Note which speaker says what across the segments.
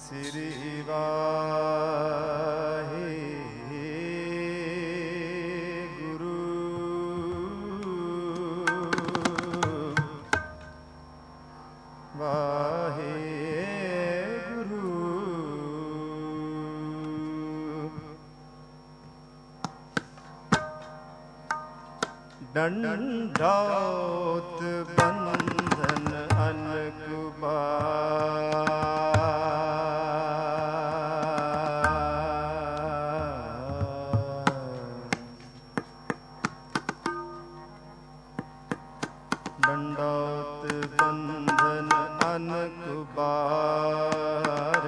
Speaker 1: ਸ੍ਰੀ ਵਾਹਿਗੁਰੂ ਡੰਡੌਤ ਬੰਧਨ ਡੰਡੌਤ ਬੰਧਨ ਅਨਕੁਬਾਰ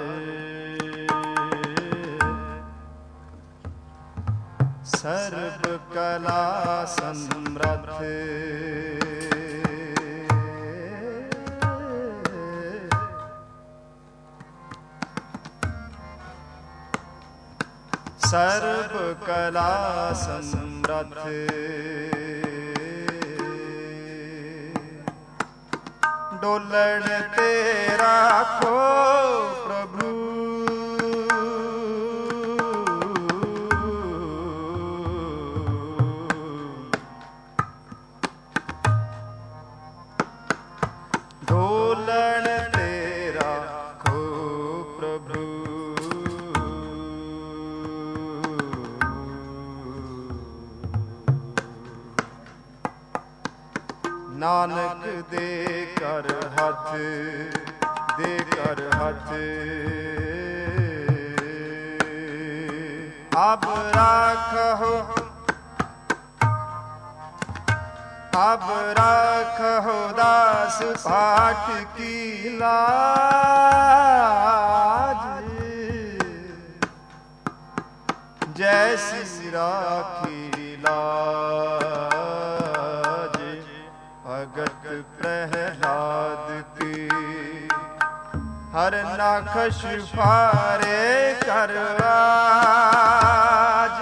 Speaker 1: ਸਰਬ ਕਲਾ ਸਮਰੱਥ ਸਰਬ ਕਲਾ ਸਮਰੱਥ ਡੋਲਣ ਤੇ ਰਾਖੋ ਪ੍ਰਭੂ ਡੋਲਣ ਤੇ ਰਾਖੋ ਪ੍ਰਭੂ ਨਾਨਕ ਦੇ ਕਰ ਹੱਥ ਦੇ ਕਰ ਹੱਥ ਅਬ ਰਾਖੋ ਅਬ ਰਾਖੋ ਦਾਸ ਪਾਟ ਕੀ ਲਾਜ ਜੈਸੀ ਰਾਖੀ ਲਾਜ ਭਗਤ ਪ੍ਰਹਿਲਾਦ ਕੀ ਹਰ ਨਾਖਸ਼ ਫਾਰੇ ਕਰਵਾਜ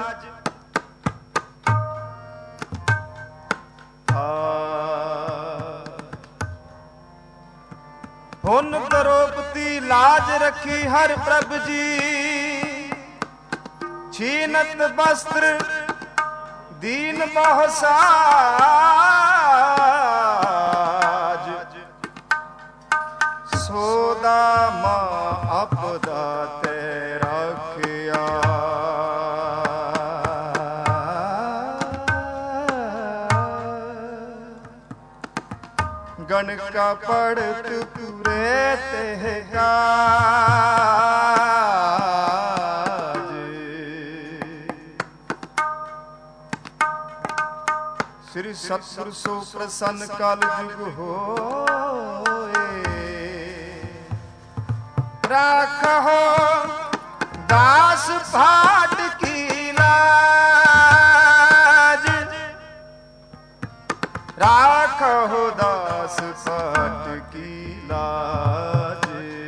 Speaker 1: ਹੁਨ ਦਰੋਪਤੀ ਲਾਜ ਰੱਖੀ ਹਰ ਪ੍ਰਭ ਜੀ ਛੀਨਤ ਬਸਤਰ ਦੀਨ ਬਹੁਸਾਜ ਸੋਦਾ ਮਾਂ ਆਪਦਾ ਤੇ ਰੱਖਿਆ ਗਣ ਕਾ ਪੜਤ ਪੂਰੇ ਤੇ ਕਾਜ ਸ੍ਰੀ ਸਤਿਗੁਰ ਸੋ ਪ੍ਰਸੰਨ ਕਲ ਜੁਗ ਹੋਏ ਰਾਖੋ ਦਾਸ ਭਾਟ ਕੀ ਲਾਜ ਰਾਖੋ ਦਾਸ ਭਾਟ ਕੀ ਲਾਜ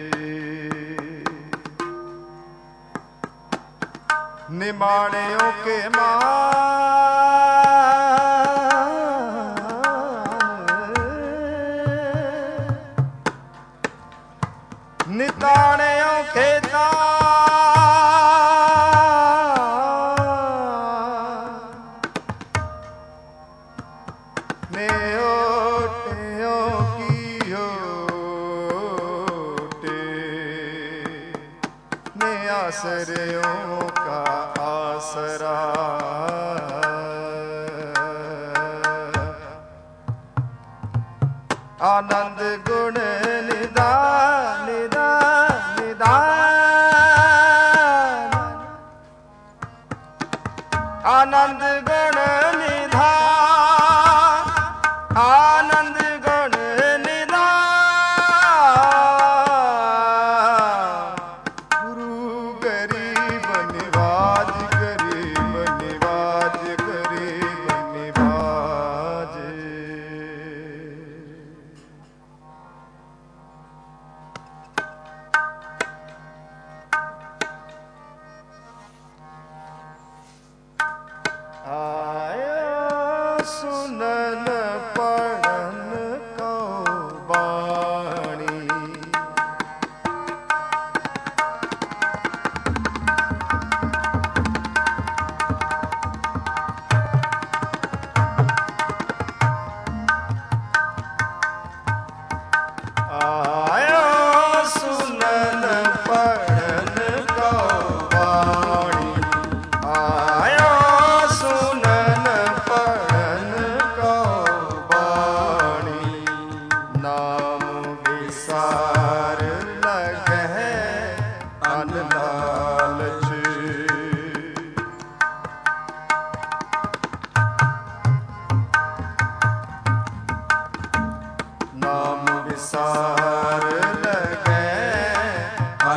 Speaker 1: ਨਿਮਾਣਿਓ ਕੇ ਨਿਤਾਣਿਓ ਕੇ ਨਿਓਟਿਓ ਕੀਓ ਟੇ ਨੇ ਆਸਰਿਓ ਕਾ ਆਸਰਾ ਆਨੰਦ ਗੁਣ ਨਿਦਾਨ ਨਿਦਾਨ ਨਿਦਾਨ ਆਨੰਦ ਗੁਣ ਨਿਧਾਨ ਆਨੰਦ ਗੁਣ ਨਿਧਾਨ ਗੁਰੂ ਗਰੀਬ ਨਿਵਾਜ ਗਰੀਬ ਨਿਵਾਜ ਗਰੀਬ ਨਿਵਾਜ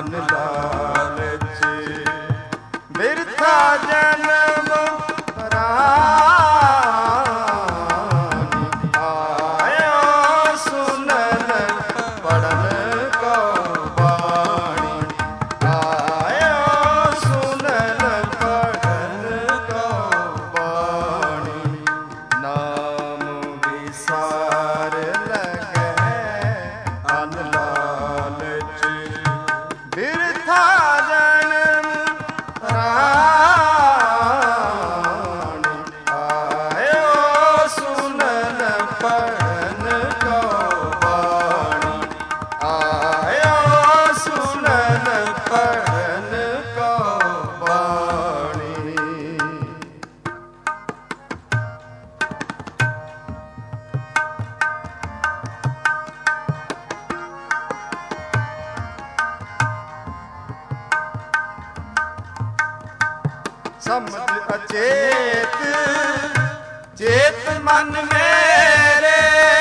Speaker 1: ਮਨ ਲਾਲਚ ਬਿਰਥਾ ਜਨਮ ਪ੍ਰਾਣੀ ਆਇਓ ਸੁਨਨ ਪੜਨ ਕੋ ਬਾਣੀ ਆਇਓ ਸੁਨਨ ਪੜਨ ਕੋ ਬਾਣੀ ਨਾਮ ਵਿਸਾਰ ਲਗੈ ਅਨ ਲਾਲਚ ਬਿਰਥਾ ਜਨਮ ਪ੍ਰਾਣੀ ਆਇਓ ਸੁਨਨ ਪੜਨ ਕੋ ਬਾਣੀ ਆਇਓ ਸੁਨਨ ਪੜਨ ਕੋ ਬਾਣੀ। ਸਮਝ ਅਚੇਤ ਚੇਤ ਮਨ ਮੇਰੇ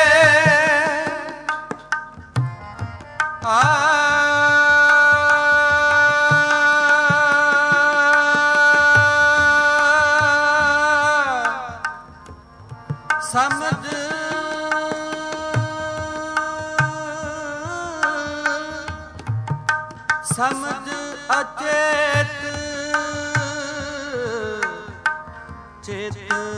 Speaker 2: ਸਮਝ ਸਮਝ ਅਚੇਤ ਚੇਤ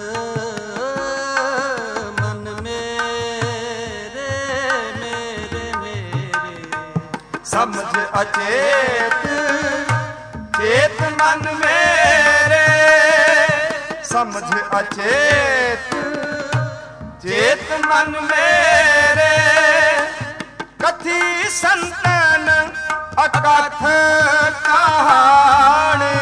Speaker 2: ਮਨ ਮੇਰੇ ਮੇਰੇ ਮੇਰੇ
Speaker 1: ਸਮਝ ਅਚੇਤ ਚੇਤ ਮਨ ਮੇਰੇ ਸਮਝ ਅਚੇਤ ਚੇਤ ਮਨ ਮੇਰੇ ਕਥੀ ਸੰਤਨ ਅਕਥ ਕਹਾਣੀ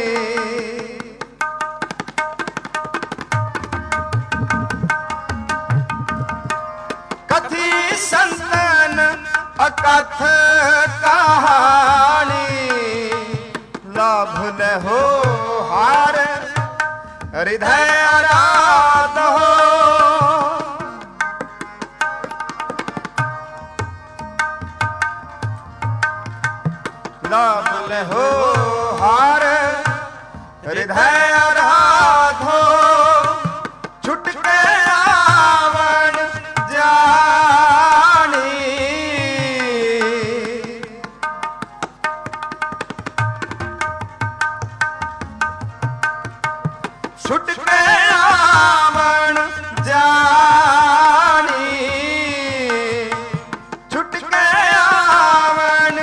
Speaker 1: ਕਥੀ ਸੰਤਨ ਅਕਥ ਕਹਾਣੀ ਲਾਭ ਲਹੋ ਹਾਰ ਹਿਰਦੈ ਆਰਾਧੋ ਲਾਭ ਲਹੋ ਹਾਰ ਹਿਰਦੈ ਆਰਾਧੋ ਛੁਟ ਕੇ ਆਵਣ ਜਾਣੀ ਛੁਟ ਕੇ ਆਵਣ ਜਾਣੀ ਛੁਟ ਕੇ ਆਵਣ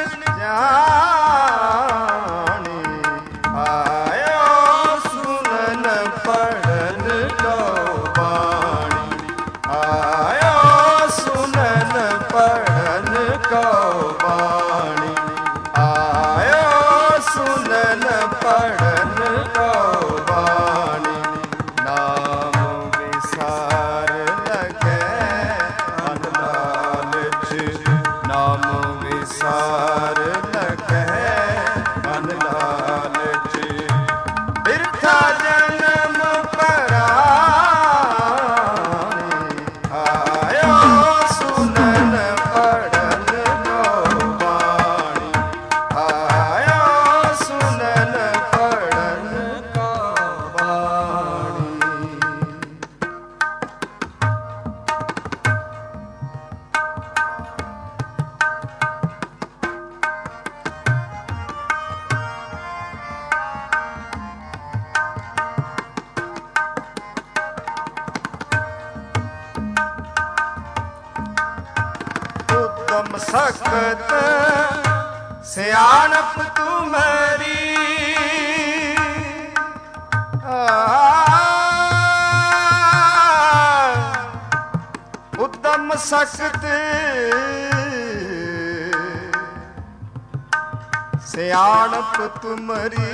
Speaker 1: ਜਾਣੀ ਆਇਓ ਸੁਨਨ ਪੜਨ ਕੋ ਬਾਣੀ ਆਇਓ ਸੁਨਨ ਪੜਨ ਕੋ ਬਾਣੀ ਆਇਓ ਸੁਨਨ ਪੜਨ ਕੋ ਬਾਣੀ ਨਾਮ ਵਿਸਾਰ ਲਗੈ ਮਨ ਲਾਲਚ ਨਾਮ ਵਿਸਾਰ ਲਗੈ ਮਨ ਲਾਲਚ ਬਿਰਥਾ ਜਨਮ ਪ੍ਰਾਣੀ ਆਇਓ ਸੁਨਨ ਪੜਨ ਕੋ ਬਾਣੀ ਆਇਓ ਸੁਨਨ ਪੜਨ ਕੋ ਬਾਣੀ। ਉਦਮ ਸਖਤ ਸਿਆਣਪ ਤੁਮਰੀ ਉਦਮ ਸਖਤ ਸਿਆਣਪ ਤੁਮਰੀ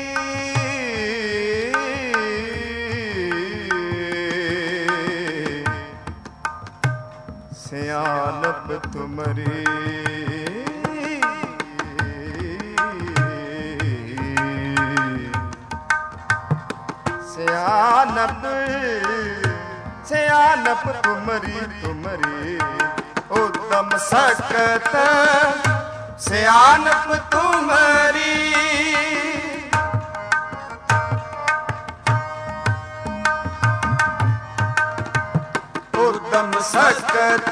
Speaker 1: ਸਿਆਣਪ ਤੁਮਰੀ ਸਿਆਣਪ ਸਿਆਣਪ ਤੁਮਰੀ ਤੁਮਰੀ ਉਦਮ ਸਕਤ ਸਿਆਣਪ ਤੁਮਰੀ ਉਦਮ ਸਕਤ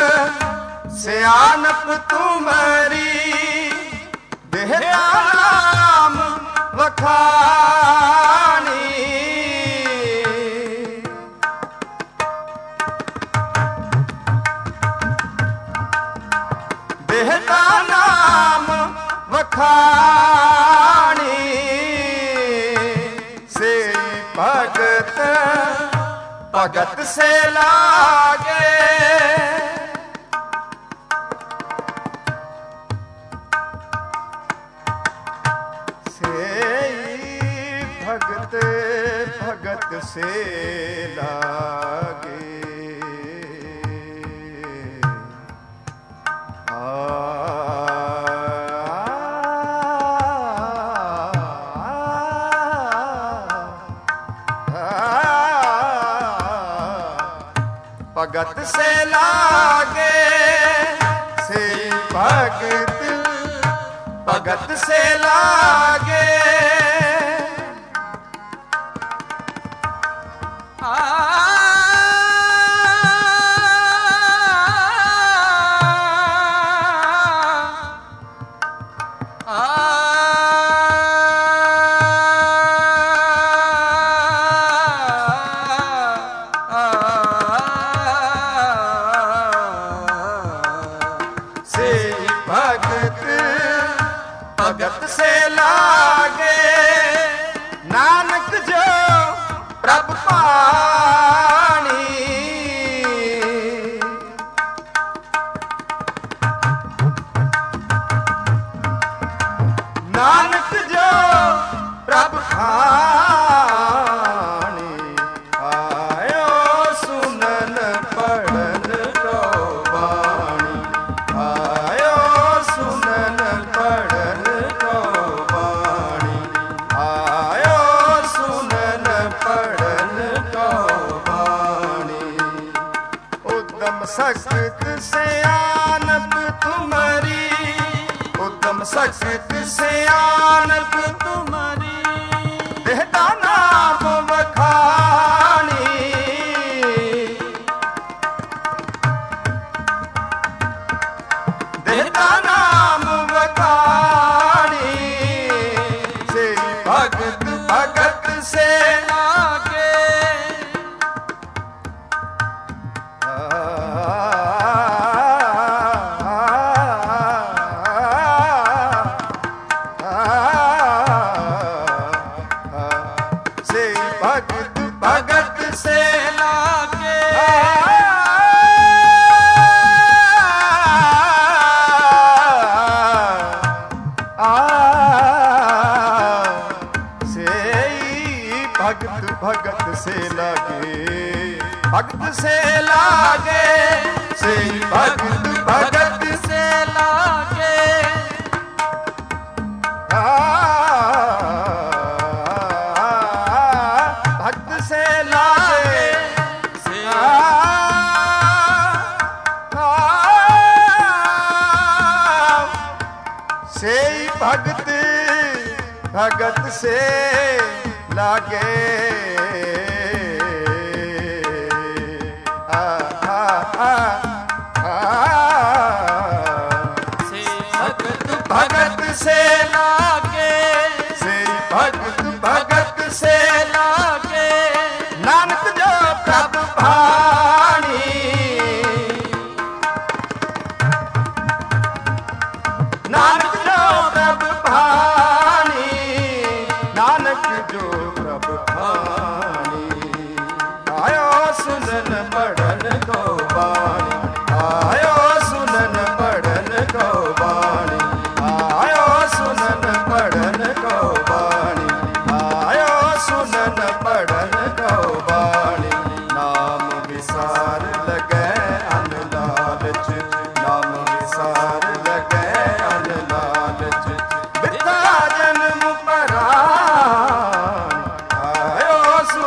Speaker 1: ਸਿਆਣਪ ਤੁਮਰੀ ਦੇਹਤਾ ਨਾਮ ਵਖਾਣੀ ਦੇਹਤਾ ਨਾਮ ਵਖਾਣੀ ਸੇ ਭਗਤ ਭਗਤ ਸੇ ਲਾਗੇ भगत भगत से लागे भगत से लागे से भगत भगत से लागे भगत से लागे नानक जो प्रभ पानी नानक जो प्रभ पानी आयो सुनन पढ़न को बाणी आयो सुनन पढ़न सकत सियानप तुमरी उदम सकत सियानप तुमरी देहता नाम वखानी देहता नाम वखानी से भगत भगत से लागे भगत से लागे से भगत भगत से लागे भगत से लागे से भगत भगत से लागे से लागे से भगत भगत से लागे से भगत भगत से लागे से भगत भगत से लागे नानक जो प्रभ भाणी नानक जो प्रभ भाणी नानक जो प्रभ भाणी आयो सुनन पढ़न को बाणी आयो सुनन पढ़न को बाणी आयो सुनन पढ़न को बाणी आयो सुनन पढ़न को बाणी नाम विसार लगे अन लालच नाम विसार लगे अन लालच बिता जन्म परान आयो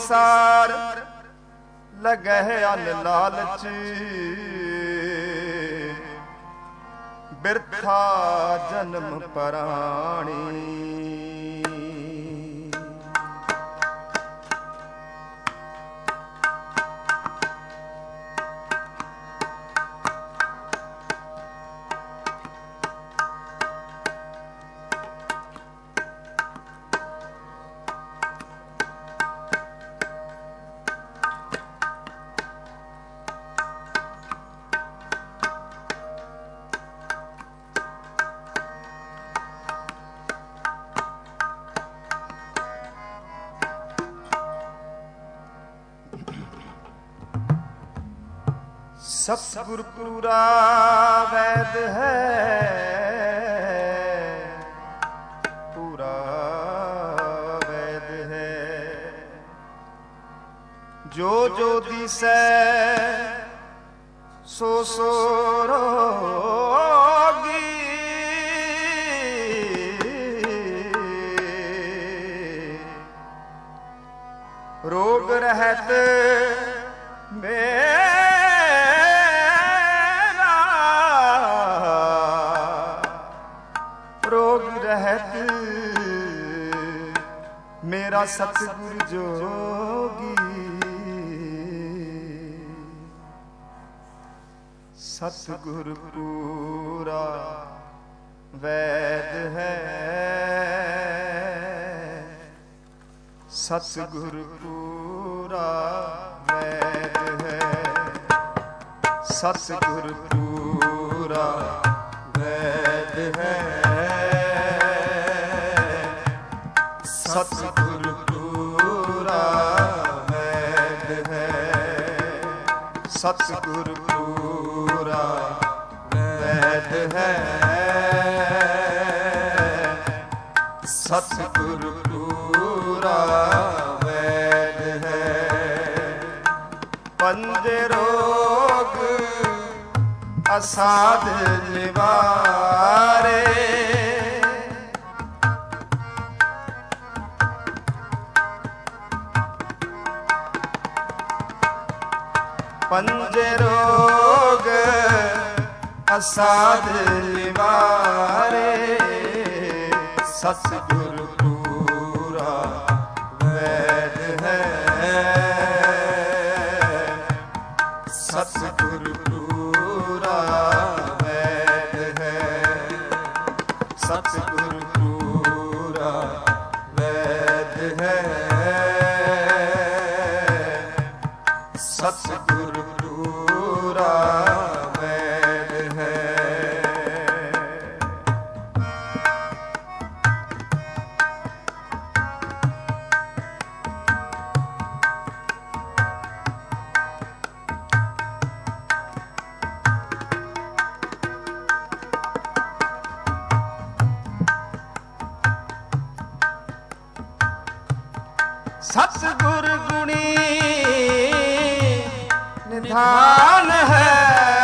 Speaker 1: ਵਿਸਾਰ ਲਗਹਿ ਅਨ ਲਾਲਚ ਬਿਰਥਾ ਜਨਮ ਪਰਾਣੀ। ਸਤਿਗੁਰ ਪੂਰਾ ਵੈਦ ਹੈ, ਪੂਰਾ ਵੈਦ ਹੈ। ਜੋ ਜੋ ਦਿਸੈ ਸੋ ਸੋ ਰੋਗੀ, ਰੋਗ ਰਹਿਤ ਮੇਰਾ ਸਤਿਗੁਰ ਜੋਗੀ। ਸਤਿਗੁਰ ਪੂਰਾ ਵੈਦ ਹੈ, ਸਤਿਗੁਰ ਪੂਰਾ ਵੈਦ ਹੈ, ਸਤਿਗੁਰ ਪੂਰਾ ਵੈਦ ਹੈ, ਸਤਿਗੁਰ ਪੂਰਾ ਵੈਦ ਹੈ, ਸਤਿਗੁਰ ਪੂਰਾ ਵੈਦ ਹੈ, ਸਤਿਗੁਰ ਪੂਰਾ ਵੈਦ ਹੈ। ਪੰਜ ਰੋਗ ਅਸਾਧ ਨਿਵਾਰੇ, ਪੰਜ ਰੋਗ ਅਸਾਧ ਨਿਵਾਰੇ, ਸਤਿਗੁਰ ਪੂਰਾ ਵੈਦ ਹੈ, ਸਤਿਗੁਰ ਪੂਰਾ ਵੈਦ ਹੈ, ਸਤਿਗੁਰ ਪੂਰਾ ਵੈਦ ਹੈ, ਸਤਿਗੁਰ ਪੂਰਾ ਵੈਦ ਹੈ। ਸਤਿਗੁਰ ਗੁਣੀ ਨਿਧਾਨ ਹੈ,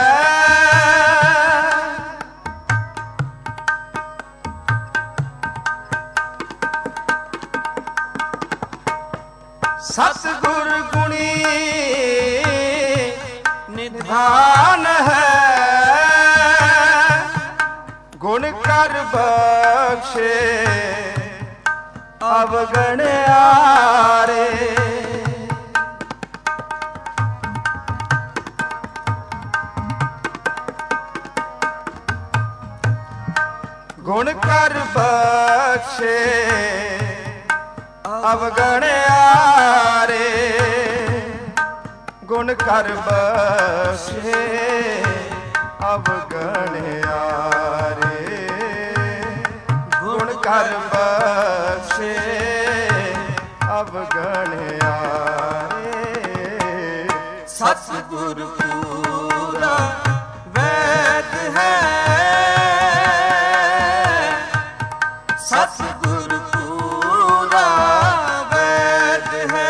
Speaker 1: ਸਤਿਗੁਰ ਗੁਣੀ ਨਿਧਾਨ ਹੈ, ਗੁਣ ਕਰ ਬਖਸ਼ੇ ਅਵਗਣਿਆਰੇ, ਗੁਣ ਕਰ ਬਖਸ਼ੇ ਅਵਗਣਿਆਰੇ, ਗੁਣ ਕਰ ਬਖਸ਼ੇ ਅਵਗਣਿਆਰੇ, ਗੁਣ ਕਰ ਬਖਸ਼ੇ ਅਵਗਣਿਆਰੇ। ਸਤਿਗੁਰ ਪੂਰਾ ਵੈਦ ਹੈ, ਸਤਿਗੁਰ ਪੂਰਾ ਵੈਦ ਹੈ,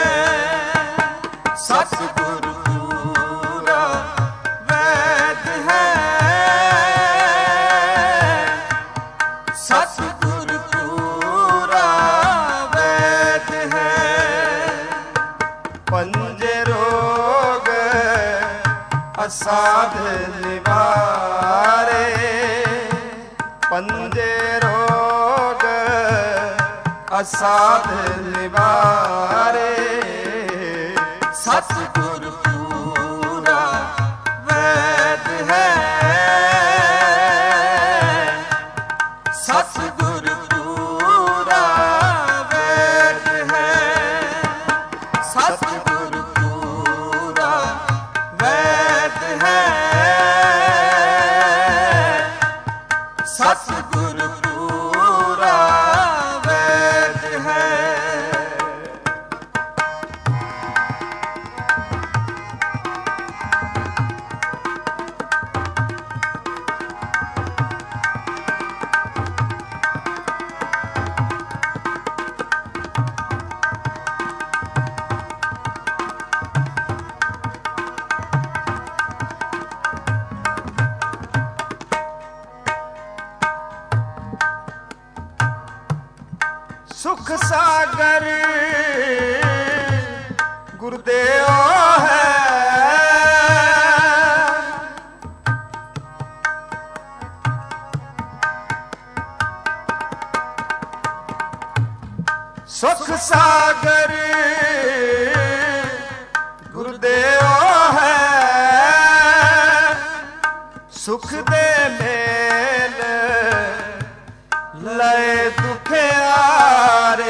Speaker 1: ਸਤਿਗੁਰ ਪੂਰਾ ਵੈਦ ਹੈ, ਸਤਿਗੁਰ ਪੂਰਾ ਵੈਦ ਹੈ, ਅਸਾਧ ਨਿਵਾਰੇ ਪੰਜੇ ਰੋਗ ਅਸਾਧ ਨਿਵਾਰੇ
Speaker 2: ਸਤਿਗੁਰ ਪੂਰਾ ਵੈਦ ਹੈ ਸਤਿਗੁਰ ਪੂਰਾ ਵੈਦ ਹੈ ਸਤਿਗੁਰ ਪੂਰਾ ਵੈਦ ਹੈ ਸਤਿਗੁਰ ਪੂਰਾ ਵੈਦ ਹੈ
Speaker 1: ਸੁਖ ਸਾਗਰ ਗੁਰਦੇਵ ਹੈ ਸੁਖ ਸਾਗਰ ਗੁਰਦੇਵ ਹੈ ਸੁਖ ਦੇ ਮੇਲ ਲੈ ਦੁਖਿਆਰੇ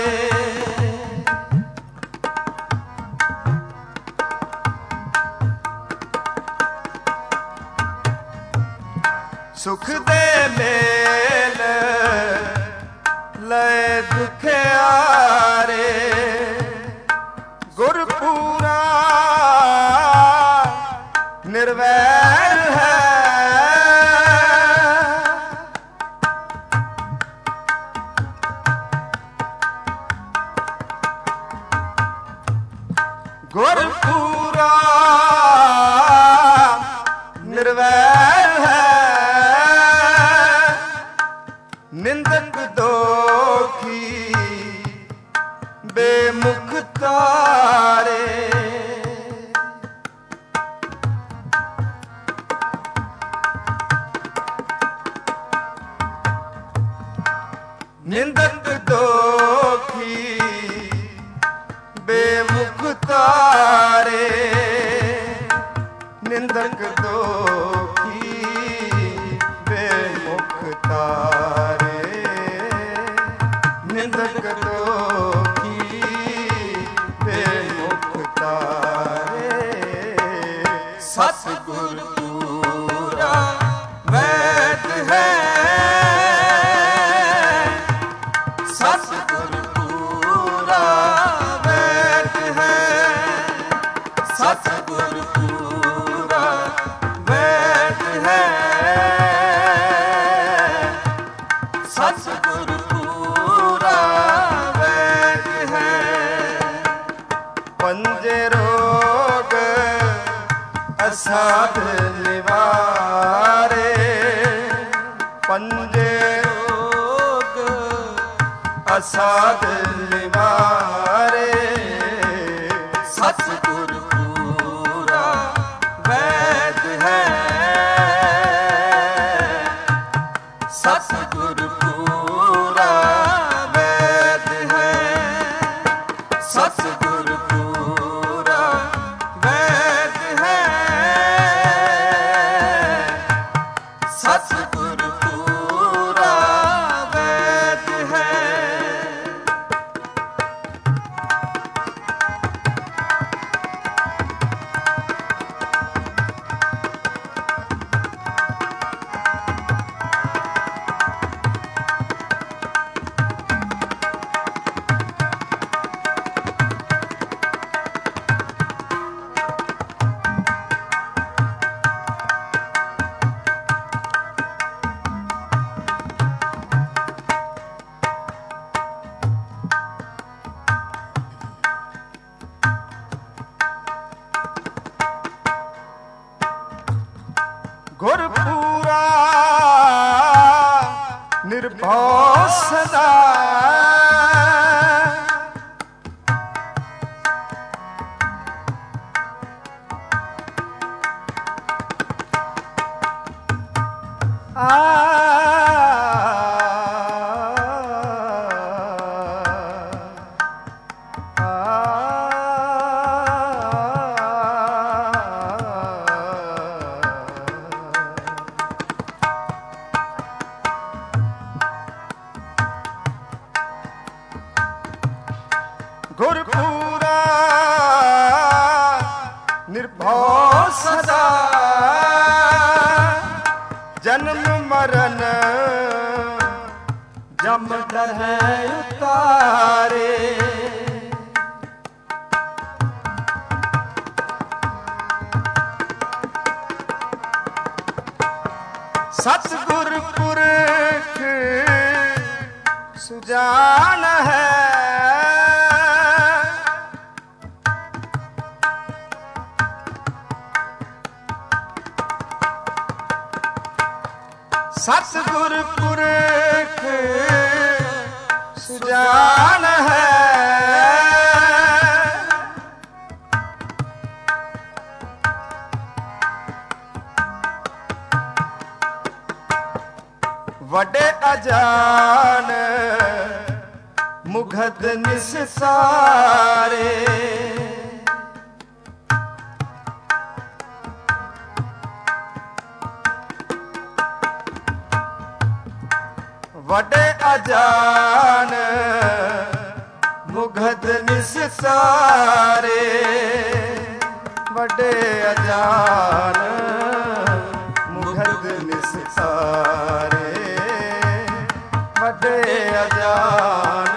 Speaker 1: ਸੁਖ ਦੇ ਮੇਲ ਲੈ ਦੁਖਿਆਰੇ ਗੁਰਪੂਰਾ ਨਿਰਵੈਰ ਹੈ ਗੁਰਪੂਰਾ ਨਿਰਵੈਰ ਹੈ ਨਿੰਦਕ ਦੋਖੀ ਬੇਮੁਖ ਤਾਰੇ ਨਿੰਦਕ ਦੋਖੀ ਬੇਮੁਖ ਤਾਰੇ ਨਿੰਦਕ ਦੋਖੀ ਬੇਮੁਖ ਤਾਰੇ ਨਿੰਦਕ ਦੋਖੀ ਬੇਮੁਖ ਤਾਰੇ
Speaker 2: ਸਤਿਗੁਰ ਪੂਰਾ ਵੈਦ ਹੈ ਸਤਿਗੁਰ ਪੂਰਾ ਵੈਦ ਹੈ ਸਤਿਗੁਰ ਪੂਰਾ ਵੈਦ ਹੈ ਸਤਿਗੁਰ ਪੂਰਾ ਵੈਦ ਹੈ
Speaker 1: ਪੰਜੇ ਰੋਗ ਅਸਾਧ ਨਿਵਾਰੇ ਪੰਜੇ
Speaker 2: ਰੋਗ
Speaker 1: ਅਸਾਧ ਨਿਵਾਰੇ
Speaker 2: ਸਤਿਗੁਰ ਪੂਰਾ ਵੈਦ ਹੈ ਸਤਿਗੁਰ ਪੂਰਾ ਵੈਦ ਹੈ ਸਤਿਗੁਰ ਪੂਰਾ ਵੈਦ ਹੈ ਸਤਿਗੁਰ ਪੂਰਾ ਵੈਦ ਹੈ
Speaker 1: ਗੁਰਪੂਰਾ ਨਿਰਭਉ ਸਦਾ ਗੁਰ ਪੂਰਾ ਨਿਰਭਉ ਸਦਾ ਜਨਮ ਮਰਨ ਜਮ ਡਰਹਿ ਉਤਾਰੇ ਸਤਿਗੁਰ ਪੁਰਖ ਸੁਜਾਨ ਹੈ ਸਤਿਗੁਰ ਪੁਰਖ ਸੁਜਾਨ ਹੈ ਵੱਡੇ ਅਜਾਨ ਮੁਗਧ ਨਿਸਸਾਰੇ ਵੱਡੇ ਅਜਾਨ ਮੁਗਧ ਨਿਸਸਾਰੇ ਵੱਡੇ ਅਜਾਨ ਮੁਗਧ ਨਿਸਸਾਰੇ ਵੱਡੇ ਅਜਾਨ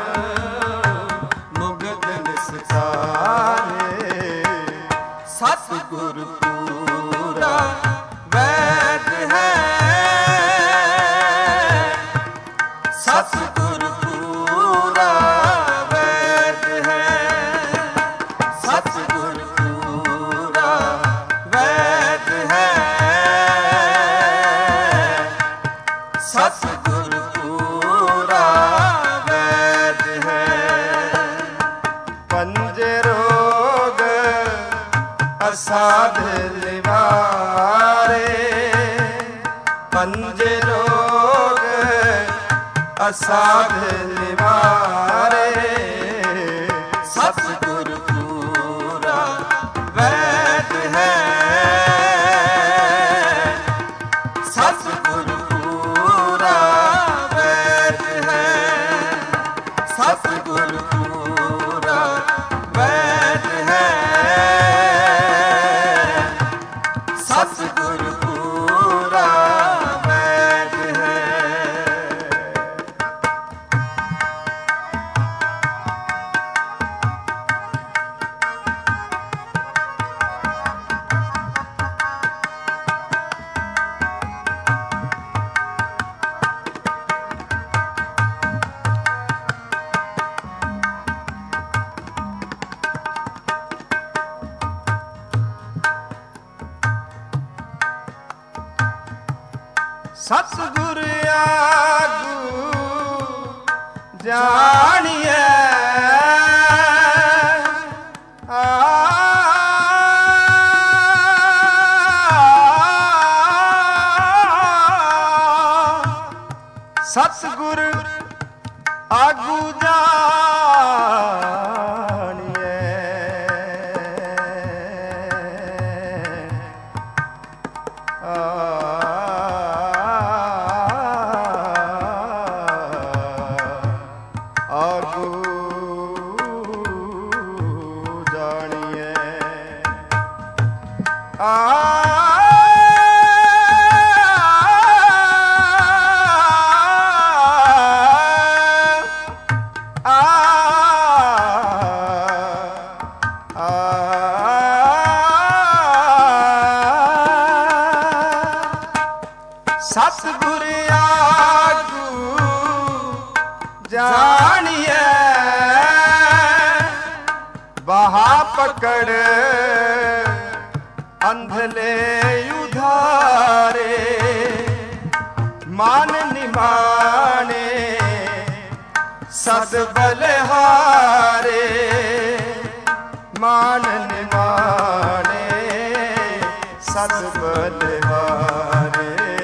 Speaker 1: ਮੁਗਧ ਨਿਸਸਾਰੇ ਸਤਿਗੁਰ ਪੂਰਾ ਵੈਦ ਹੈ ਸਤਿਗੁਰ ਪੂਰਾ ਵੈਦ ਹੈ ਸਤਿਗੁਰ ਪੂਰਾ ਵੈਦ ਹੈ ਸਤਿਗੁਰ ਪੂਰਾ ਵੈਦ ਹੈ ਪੰਜ ਰੋਗ ਅਸਾਧ ਨਿਵਾਰੇ ਪੰਜ ਰੋਗ ਅਸਾਧ ਨਿਵਾਰੇ ਸਤਿਗੁਰ ਪੂਰਾ ਵੈਦ ਹੈ ਸਤਿਗੁਰ ਪੂਰਾ ਵੈਦ ਹੈ ਸਤਿਗੁਰ ਪੂਰਾ ਵੈਦ ਹੈ ਸਤਿਗੁਰ ਪੂਰਾ ਵੈਦ ਹੈ ਸਤਿਗੁਰ ਆਗੂ ਜਾਣੀਐ ਸਤਿਗੁਰ ਆਗੂ ਜਾਣੀਐ ਆਗੂ ਜਾਣੀਐ ਸਤਿਗੁਰ ਆਗੂ ਜਾਣੀਐ ਬਾਹਾ ਪਕੜ ਅੰਧਲੇ ਉਧਾਰੇ ਮਾਨ ਨਿਮਾਣੇ ਸਦ ਬਲਹਾਰੇ ਮਾਨ ਨਿਮਾਣੇ ਸਦ ਬਲਹਾਰੇ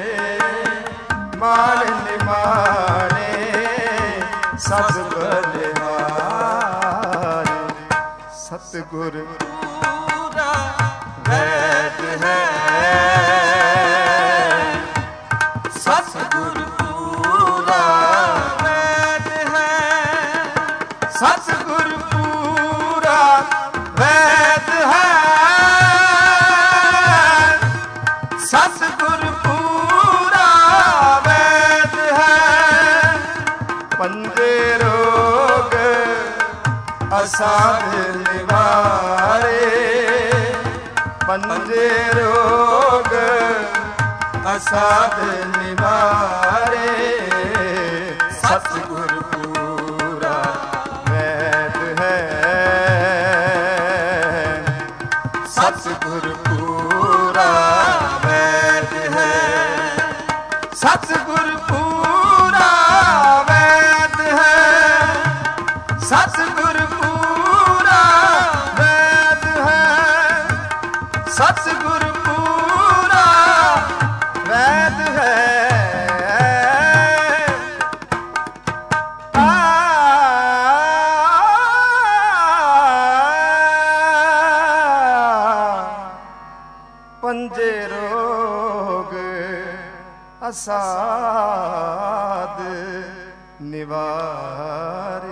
Speaker 1: ਮਾਨ ਨਿਮਾਣੇ ਸਦ ਬਲਹਾਰੇ ਸਤਿਗੁਰ ਪੂਰਾ ਵੈਦ ਹੈ ਸਤਿਗੁਰ ਪੂਰਾ ਵੈਦ ਹੈ ਸਤਿਗੁਰ ਪੂਰਾ असाध निवारे, पंजे रोग असाध निवारे, सतगुर पूरा वैद है, सतगुर पूरा वैद है, सतगुर पूरा वैद है, सतगुर पूरा वैद है, सतगुर पूरा वैद है। पंजे रोग असाध निवारे,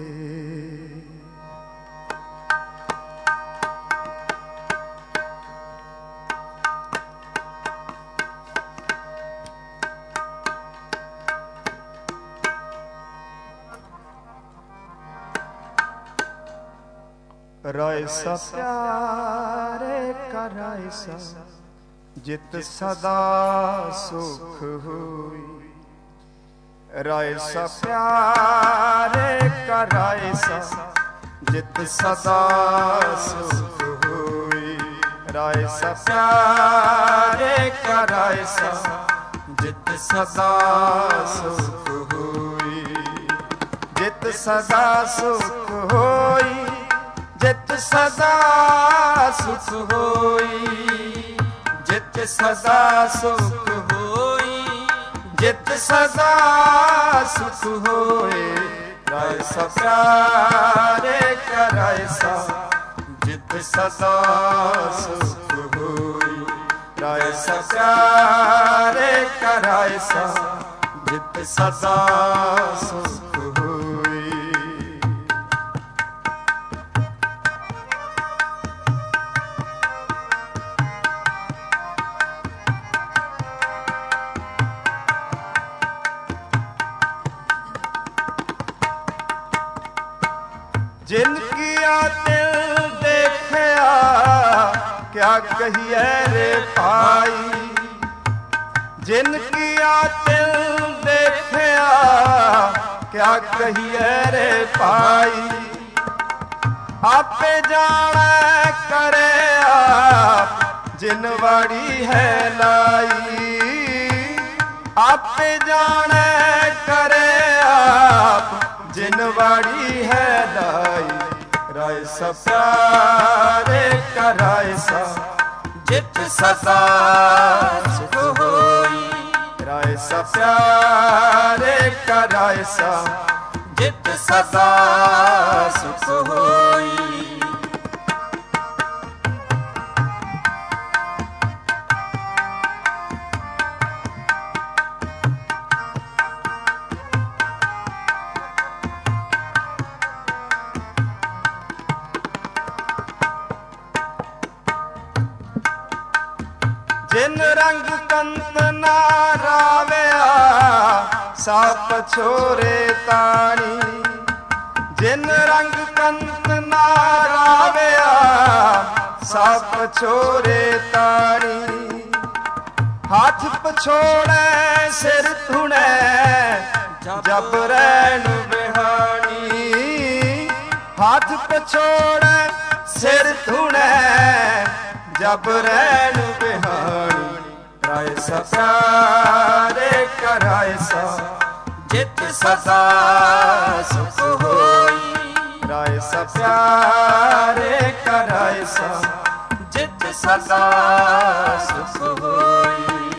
Speaker 1: राय सा प्यारे का राय सा, जित सदा सुख हुई, राय सा प्यारे का राय सा, जित सदा सुख हुई, राय सा प्यारे का राय सा, जित सदा सुख हुई, जित सदा सुख होई, जित सदा सुख होई, जित सदा सुख होई, जित सदा सुख होए, राय सा प्यारे का राय सा, जित सदा सुख होई, राय सा प्यारे का राय सा, जित सदा सुख होई। जिनकी दिल देखया क्या कहिए रे भाई, जिनकी दिल देखया क्या कहिए रे भाई, आपे जाने करे आप जिनवाड़ी है लाई, आपे जाने करे आप जिनवाड़ी है लाई, राय सा प्यारे का राय सा, जित सदा सुख होई, राय सा प्यारे का राय सा, जित सदा सुख होई। जिन रंग कंत ना रावया साप छोरे ताणी, जिन रंग कंत ना रावया साप छोरे ताणी, हाथ पछोड़े सिर धुने जब रैन बिहानी, हाथ पछोड़े सिर धुने जब रैन बिहानी, राय सा प्यारे का राय सा, जित सदा सुख होई, राय सा प्यारे का राय सा, जित सदा सुख होई।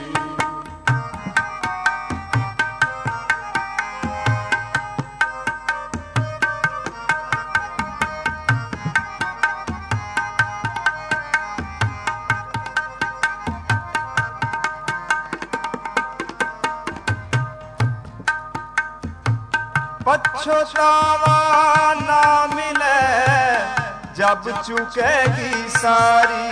Speaker 1: पछतावा ना मिले जब चुकेगी सारी,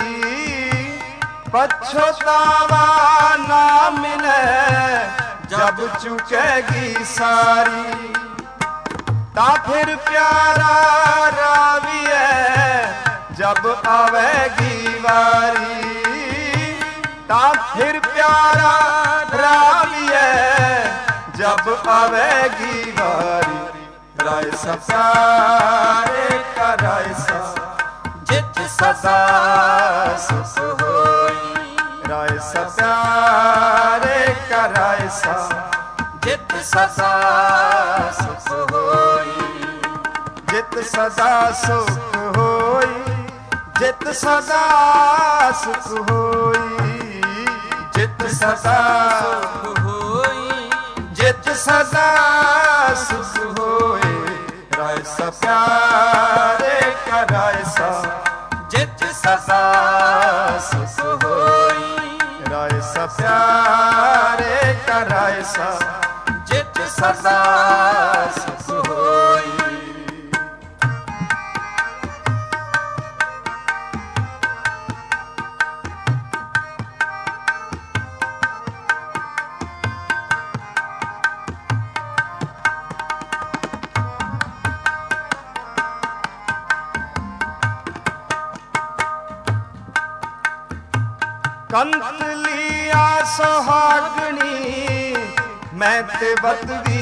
Speaker 1: पछतावा ना मिले जब चुकेगी सारी, ता फिर प्यारा आवेगी वारी ता फिर प्यारा राविए जब आवेगी वारी राय सा प्यारे का राय सा जित सदा सुख होई राय सा प्यारे का राय सा जित सदा सुख होई जित सदा सुख होई जित सदा सुख होई जित सदा सुख होई जित सदा सुख होई राय सा प्यारे का राय सा जित सदा सुख होई राय सा प्यारे का राय सा जित सदा सुख होई। कंत लिया सुहागणी मैं ते बतवी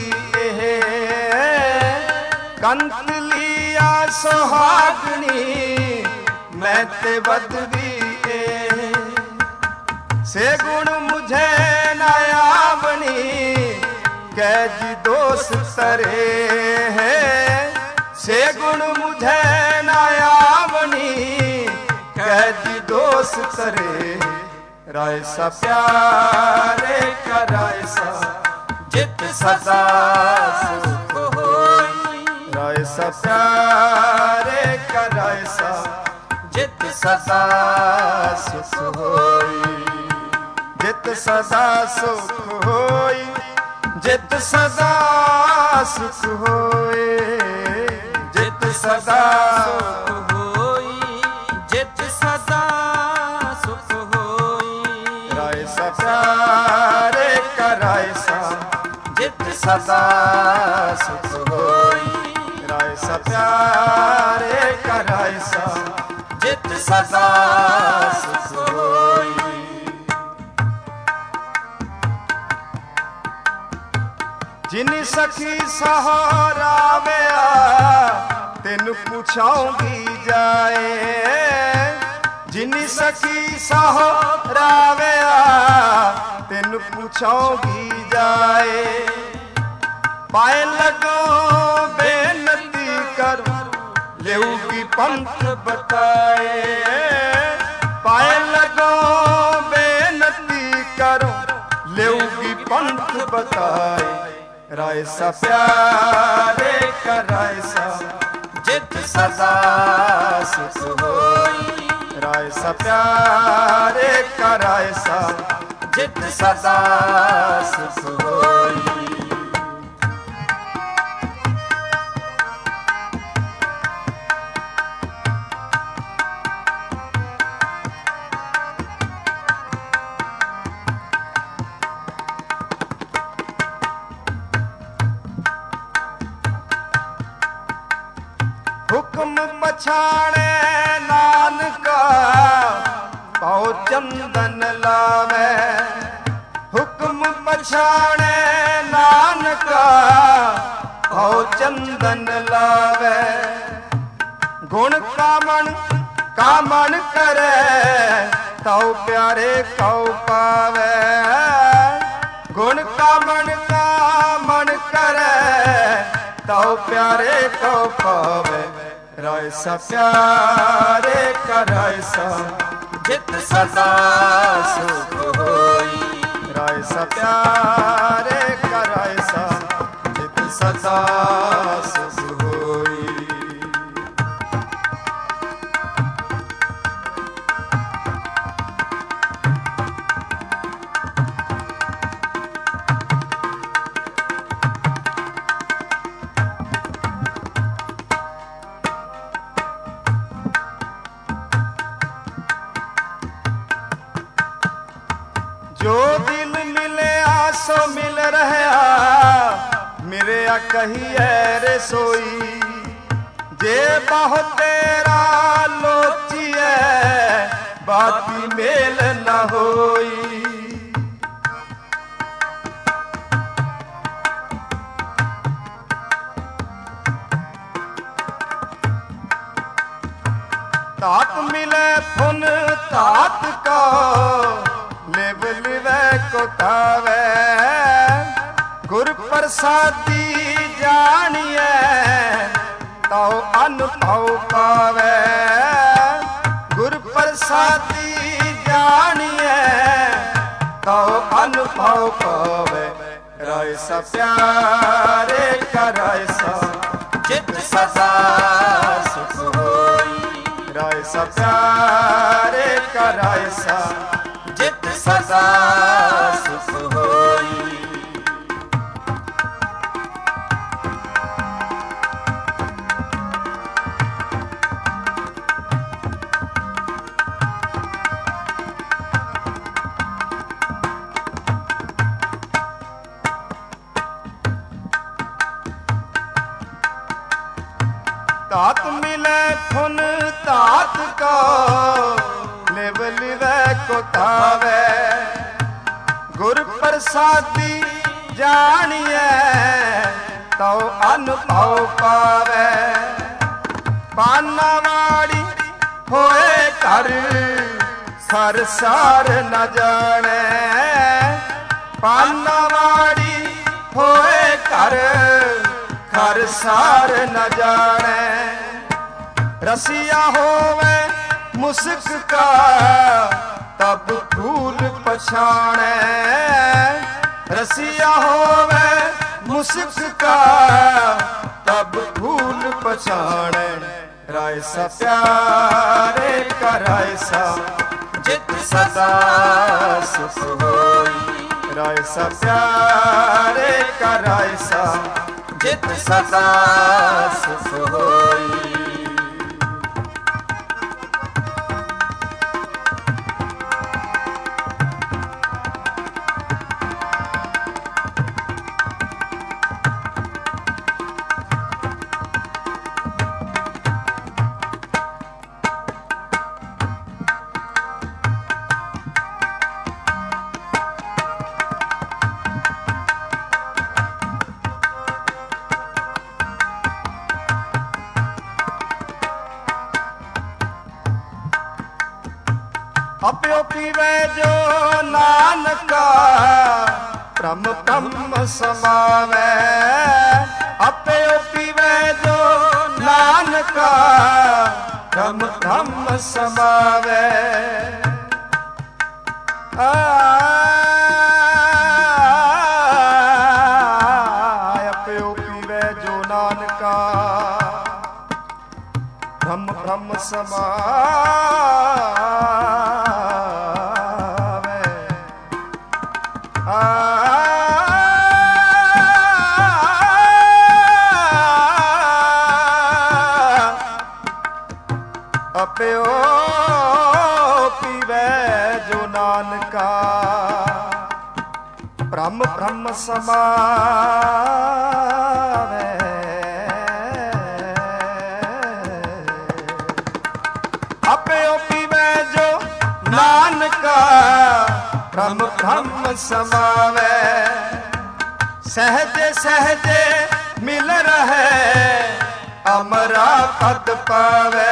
Speaker 1: कंत लिया सुहागणी मैं ते बतवी से गुण मुझे नया बनी कैजी दोष तरे है से गुण मुझे नया बनी कैजी दोष तरे राय सा प्यारे का राय सा जित सदा सुख होई राय सा प्यारे का राय सा जित सदा सुख होई जित सदा सुख होई जित सदा सुख होई जित सदा सुख होई जित सदा प्यारे का राय सा जित सदा सुख होई राय सा प्यारे का राय सा जित सदा सुख होई। जिन सखी सहारावया तेन पूछाऊंगी जाए जिन सखी सहारावया तेन पूछाऊंगी जाए पाए लगो बेनती कर लेऊगी पंथ बताए पाए लगो बेनती करो लेऊगी पंथ बताए राय सा प्यारे का राय सा जित सदा सुख होई राय सा प्यारे का राय सा जित सदा सुख होई। हुक्म पछाणे नानका पाओ चंदन लावे हुक्म पछाणे नानका पाओ चंदन लावे गुण कामन करे ताऊ प्यारे कौ पावे गुण कामन करे ताऊ प्यारे कौ पावे राय सा प्यारे का राय सा जित सदा सुख होई राय सा प्यारे का राय सा जित सदा सुख होई। जो दिल मिले आसो मिल रहा मेरे कहिए रे सोई जे बाहो तेरा लोचिए की मेल न होई। तात मिले फुन तात को लिव लिवे को तावे। गुर प्रसादी जानिए तो अनुभव पावे। गुर प्रसादी जानिए तो अनुभव पावे। राय सा प्यारे का राय सा चित सदा सुख होई। राय सा प्यारे का राय सा चित सदा सुख होई। तात मिले फुन तात को लिव लिवे को तावे। गुर प्रसादी जानिए तो अनुभव पावे। पानावाड़ी होए कर सर सार न जाने। पानावाड़ी होए कर हर सार न जाने। रसिया होवे मुस्क का तब फूल पछाणे। रसिया होवे मुस्क का तब फूल पछाणे। राय सा प्यारे का राय सा जित सदा सुख होई। राय सा प्यारे का राय सा जित सदा सुख होई। अप्यो पीवे जो नानका ब्रह्म ब्रह्म समावे। अप्यो पीवे जो नानका ब्रह्म ब्रह्म समावे। अप्यो पीवे जो नानका ब्रह्म ब्रह्म समावे। अप्यो पीवे जो नानका ब्रह्म ब्रह्म समावे। अप्यो पीवे जो नानका ब्रह्म ब्रह्म समावे। सहजे सहजे मिल रहे अमरा पद पावे।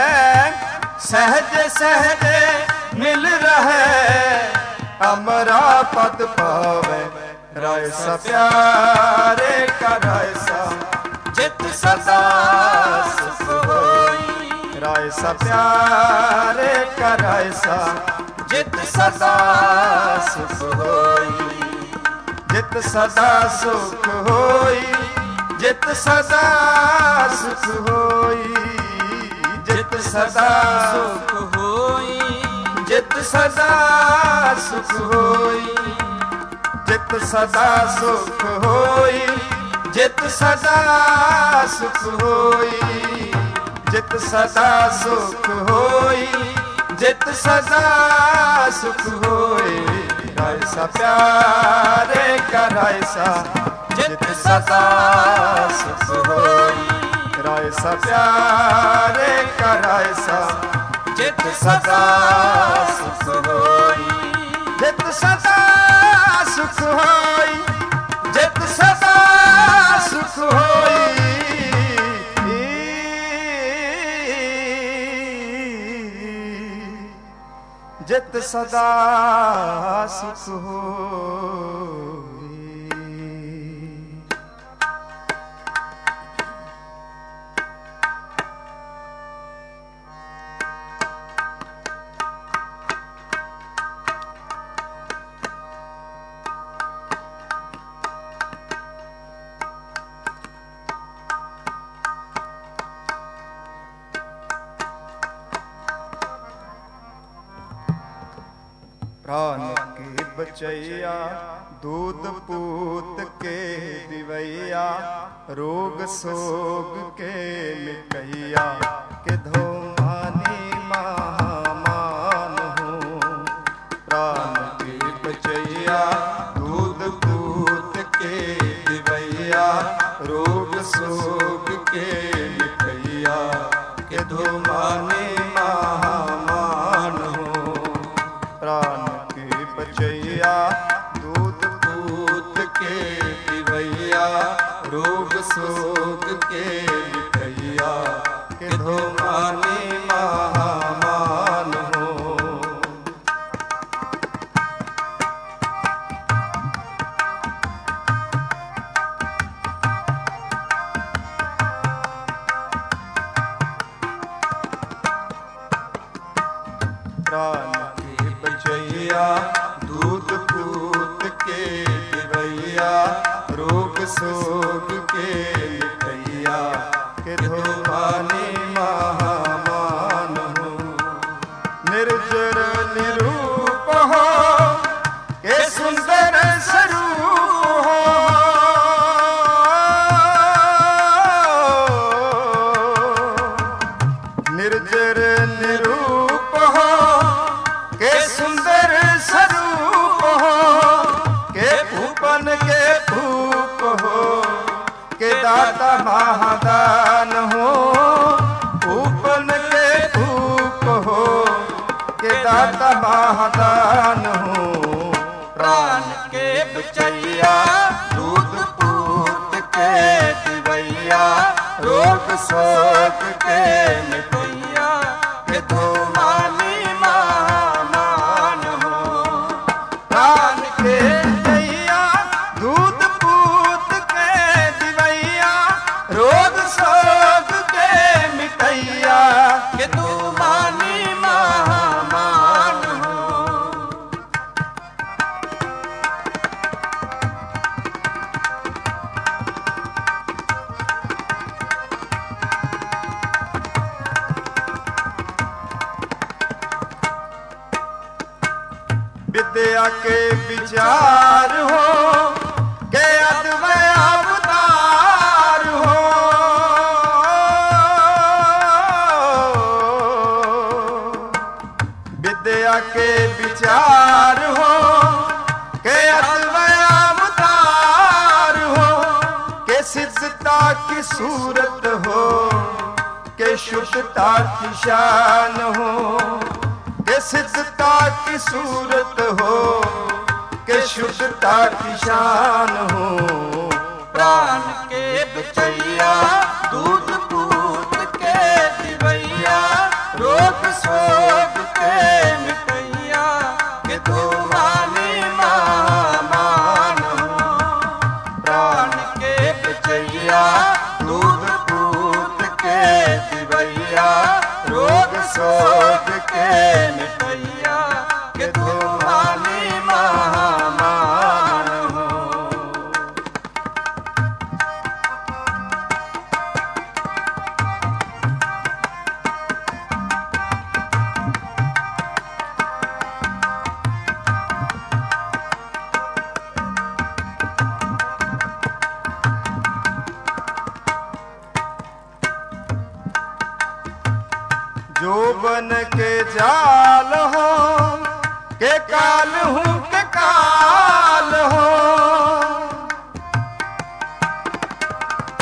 Speaker 1: सहजे सहजे मिल रहे अमरा पद पावे। राय सा प्यारे का राय सा जित सदा सुख होई। राय सा प्यारे का राय सा जित सदा सुख होई। जित सदा सुख होई। जित सदा सुख होई। जित सदा सुख होई। जित सदा सुख होई। जित सदा सुख होई। जित सदा सुख होई। जित सदा सुख होई। जित सदा सुख होई। राय सा प्यारे का राय सा जित सदा सुख होई। राय सा प्यारे का राय सा
Speaker 2: जित सदा सुख होई,
Speaker 1: जित सदा सुख होई, जित सदा सुख होई, जित सदा सुख होई। प्राण के बचैया दूध पूत के दिवैया, रोग सोग के मिटैया, के धोमानी महामान हूँ। प्राण के बचैया दूध पूत के दिवैया, रोग सोग के मिटैया, के धोमानी महामान हूँ। प्राण बचैया दूध पूत के दिवैया, रोग सोग के मिटैया, के धोमानी महामान हो। प्राण के बचैया दूध पूत के दिवैया, रोग सोग के मिटैया, के धोमानी महामान हो। निर्जर निरूप हो, के सुंदर स्वरूप हो, निर्जर निरूप हो, के सुंदर स्वरूप हो, के भूपन के भूप हो, के दाता महादान हो। भूपन के भूप हो, के दाता महादान हो।
Speaker 2: प्राण के बचैया दूध पूत के दिवैया, रोग सोग के मिटैया, के धोमानी महामान हो।
Speaker 1: प्राण के बचैया दूध पूत के दिवैया, रोग सोग के मिटैया,
Speaker 2: के धोमानी महामान हो।
Speaker 1: विद्या के विचार हो, के अद्वय अवतार हो। विद्या के विचार हो, के अद्वय अवतार हो, के सिद्धता की सूरत हो, के शुद्धता की शान हो, के सिद्धता की सूरत हो, के शुद्धता की शान हो।
Speaker 2: प्राण के बचैया दूध पूत के दिवैया, रोग सोग के मिटैया, के धोमानी महामान हो। प्राण के बचैया दूध पूत के दिवैया, रोग सोग के मिटैया, के धोमानी महामान हो।
Speaker 1: जो बन के जाल हो, के काल हूँ के काल हो।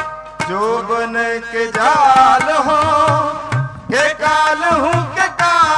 Speaker 1: जो बन के जाल हो, के काल हूँ के काल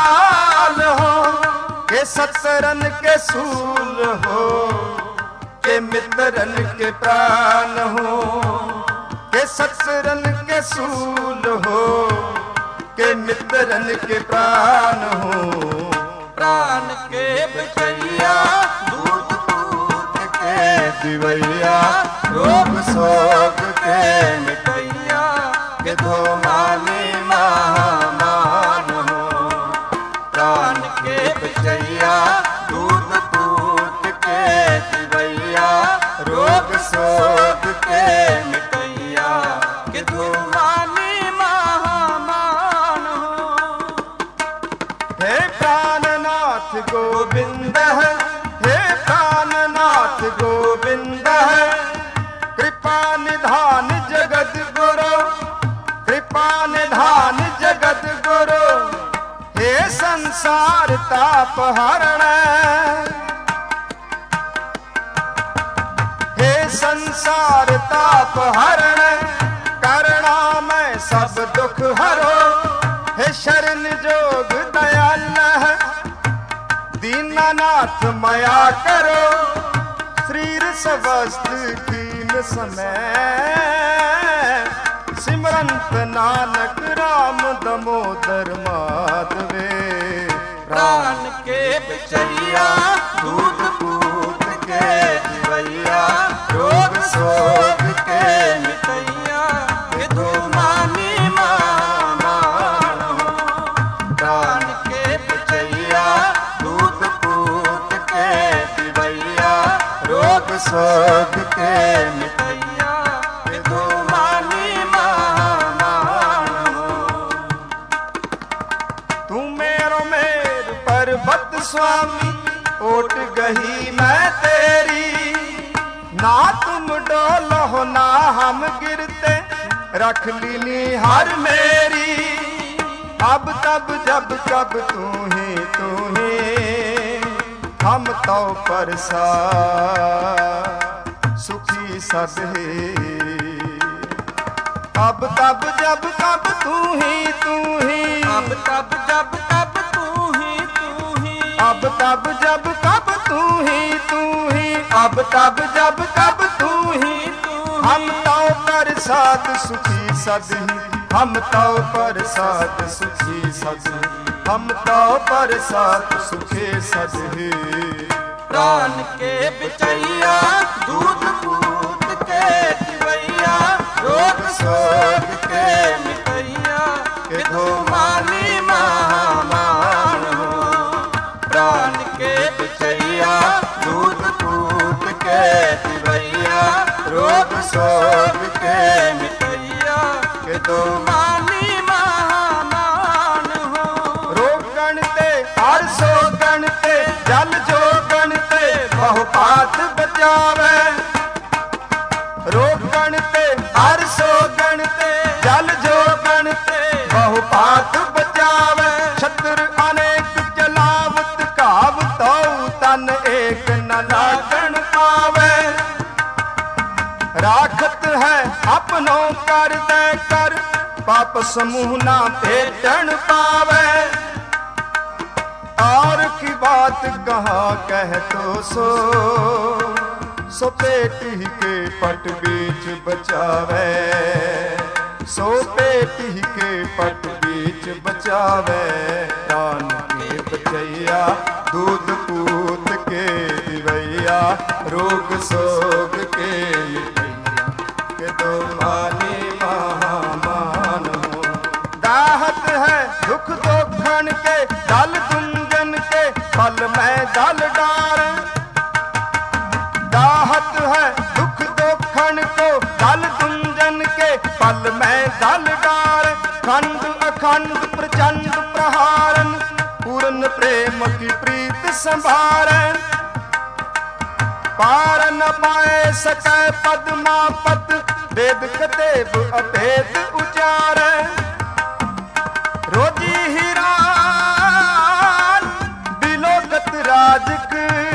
Speaker 1: सतरन के सूल हो, के मित्रन के प्राण हो, के सतरन के सूल हो, के मित्रन के प्राण हो।
Speaker 2: प्राण के बचैया दूध पूत के
Speaker 1: दिवैया
Speaker 2: रोग शोक के मिटैया के धो मानी महामान हो। प्राण के बचैया दूध पूत के दिवैया रोग शोक के मिटैया के धो मानी महामान हो।
Speaker 1: हे प्राणनाथ गोविंद है, हे प्राणनाथ गोविंद है, कृपा निधान जगत गुरु, कृपा निधान जगत गुरु, हे संसार ताप हरण, हे संसार ताप हरण, करुणामय सब दुख हरो, हे शरण जोग दयाल है, दीनानाथ मया करो, शरीर स्वस्थ कीन समय, सिमरंत नानक राम दमोदर माधवे।
Speaker 2: प्राण के बचैया दूध पूत के दिवैया रोग शोक के मिटैया के धो मानी महामान हो। प्राण के बचैया दूध पूत के दिवैया रोग शोक के मिटैया के धो मानी महामान हो।
Speaker 1: तू मेरो मेर पर्वत स्वामी, ओट गही मैं तेरी, ना तुम डोलो ना हम गिरते, रख लीनी हर मेरी। अब तब जब कब तू ही हम तो परसा सुखी सदहे। अब तब जब कब तू ही
Speaker 2: अब तब जब कब तू ही
Speaker 1: अब तब जब कब तू ही अब तब जब कब तू ही हम तो प्रसाद सुखी सदही, हम तो प्रसाद सुखी सदही, हम तो प्रसाद सुखी सदही।
Speaker 2: प्राण के बचैया दूध पूत के दिवैया रोग शोक के मिटैया के धो मानी महामान हो। प्राण के बचैया दूध पूत के दिवैया रोग शोक के मिटैया के धो मानी महामान हो।
Speaker 1: रोग गणते हर सो गणते, जल जो गणते बहुपात बचावे। रोग गणते हर सो गणते, जल जो गणते बहुपात बचावे। छत्र अनेक चलावत कावत तन एक न लागण पावे। राखत है अपनों कर दे कर, पाप समूह ना भेटन पावे। और की बात कहाँ कह तो सो पेटी के पट बीच बचावे। सो पेटी के पट बीच बचावे। प्राण के बचैया दूध पूत के दिवैया रोग शोक के मिटैया के दो मानी महामान हो। दाहत है दुख दोखन के दल गुंजन के फल में दल डार। दाहत है दुख दोखन को दल गुंजन के फल में दल डार। खंड अखंड प्रचंड प्रहारन, पूर्ण प्रेम की प्रीत संभारन। पार न पाए सकै पद्मापत, वेद कतेब अभेद उचारे। रोजी हीरा बिलोकत राजक,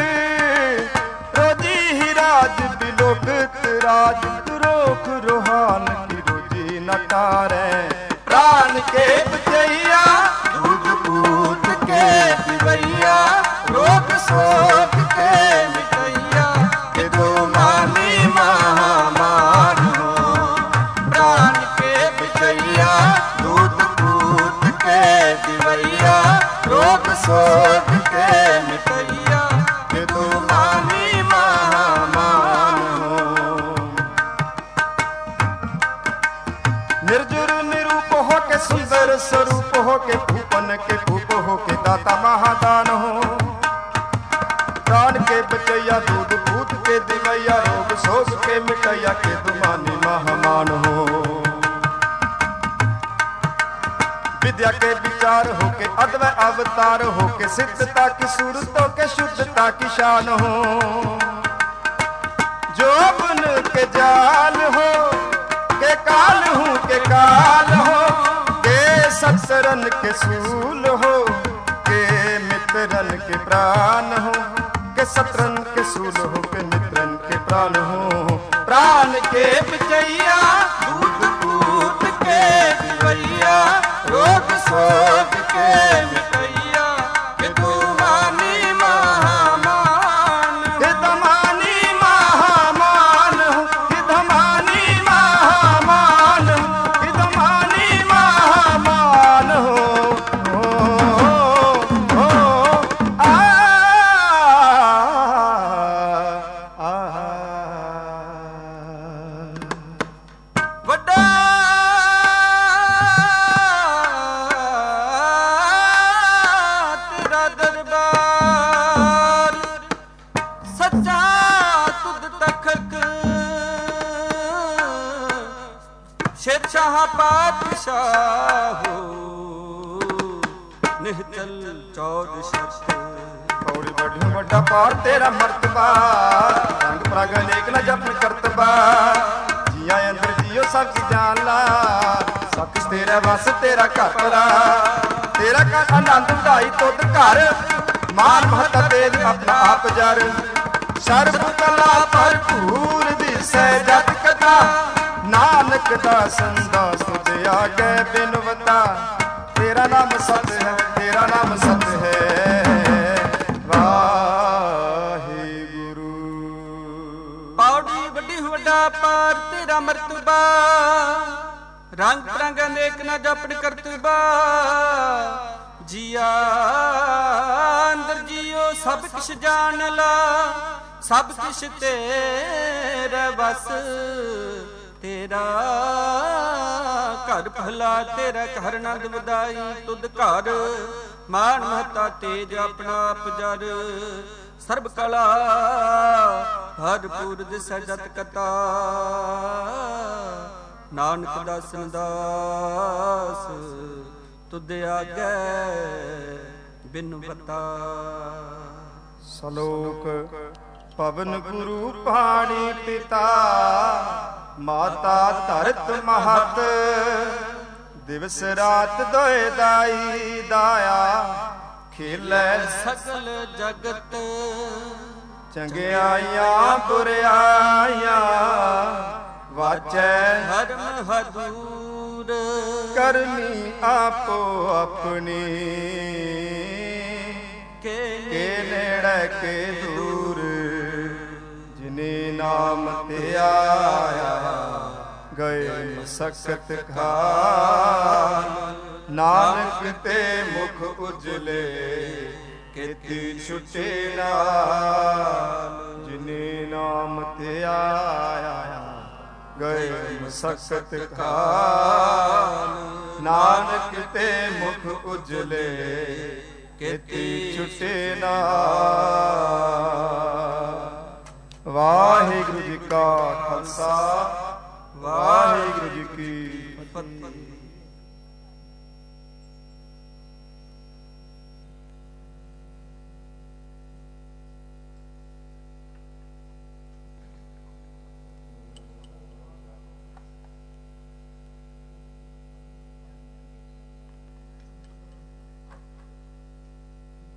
Speaker 1: रोजी ही राज बिलोकत राज। रोख रोहान की रोजी न तारे। प्राण के बचैया
Speaker 2: दूध पूत के दिवैया रोग
Speaker 1: सोग के मिटैया कि तू मानी महामान हो। निर्जुर निरूप हो के सुंदर स्वरूप हो के भूपन के भूप हो के दाता महादान हो। प्राण के बचैया दूध भूत के दिवैया रोग शोक के मिटैया के तू मानी महामान हो। विद्या के विचार हो के अद्वै अवतार हो के सिद्धता की सूरतों के शुद्धता की शान हो। जोबन के जाल हो के काल हूँ के काल हो के सत्सरन के सूल हो के मित्रन के प्राण हो के सत्रन के सूल हो के मित्रन के प्राण हो। प्राण के बचैया दूध पूत के दिवैया रोग शोक के मिटैया कि तू मानी महामान कि धमानी महामान कि धमानी महामान कि धमानी महामान
Speaker 2: ਵੱਡਾ ਤੇਰਾ ਦਰਬਾਰ ਸੱਚਾ ਤੁਧ ਤਖਤ ਸ਼ੇਰਸ਼ਾਹ ਪਾਤਸ਼ਾਹੋ ਨਿਹਚਲ ਚੌਦ ਸ਼ਤ।
Speaker 1: पौड़ी बढ़ियो बड़ा पार तेरा मर्तबा रंग प्रग अनेक न जपन करतबा। जिया अंदर जियो सब की जान ला सब किस तेरा बस तेरा घर परा। तेरा घर आनंद उड़ाई तुद घर मान महता तेज अपना आप जर। सर्ब कला भरपूर दिसै जत कथा नानक दासन दास तुझ आगे बिनवता। तेरा नाम सत है तेरा नाम सत है वाहिगुरु।
Speaker 2: पौड़ी वड्डी वड्डा पार तेरा मर्तबा रंग रंग अनेक न जपन करतबा। जिया अंदर जियो सब किश जान ला सब किश तेरा बस। तेरा घर भला तेरा घर नंद वदाई तुद घर मान महता तेज अपना आप जर। सर्ब कला भरपूर दिसै जत कथा नानक दासन दास तुद आगे बिनवता।
Speaker 1: सलोक पवन गुरु पाणी पिता माता धरत महत। दिवस रात दोए दाई दाया खेलै
Speaker 2: सकल जगत
Speaker 1: चंगियाइयां बुराइयां वाचै
Speaker 2: धर्म हदूर
Speaker 1: करनी आपो अपनी
Speaker 2: के
Speaker 1: नेड़े के दूर। जिने नाम ते आया गए सकत खान नानक ते मुख उजले केती छुटे नाल। जिने नाम ते आया गए सकत खान नानक ते मुख उजले केती छुटे नाल। वाहिगुरु जी का खालसा वाहिगुरु जी की